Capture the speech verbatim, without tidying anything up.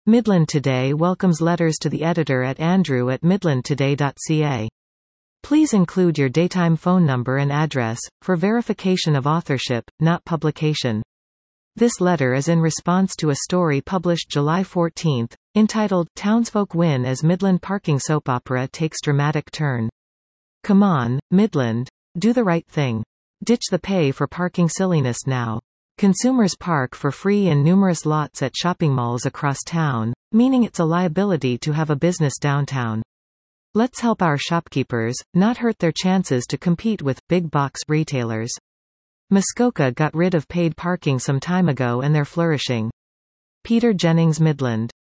Midland Today welcomes letters to the editor at andrew at midland today dot c a. Please include your daytime phone number and address, for verification of authorship, not publication. This letter is in response to a story published July fourteenth, entitled, Townsfolk Win as Midland Parking Soap Opera Takes Dramatic Turn. Come on, Midland. Do the right thing. Ditch the pay for parking silliness now. Consumers park for free in numerous lots at shopping malls across town, meaning it's a liability to have a business downtown. Let's help our shopkeepers, not hurt their chances to compete with big-box retailers. Muskoka got rid of paid parking some time ago and they're flourishing. Peter Jennings, Midland.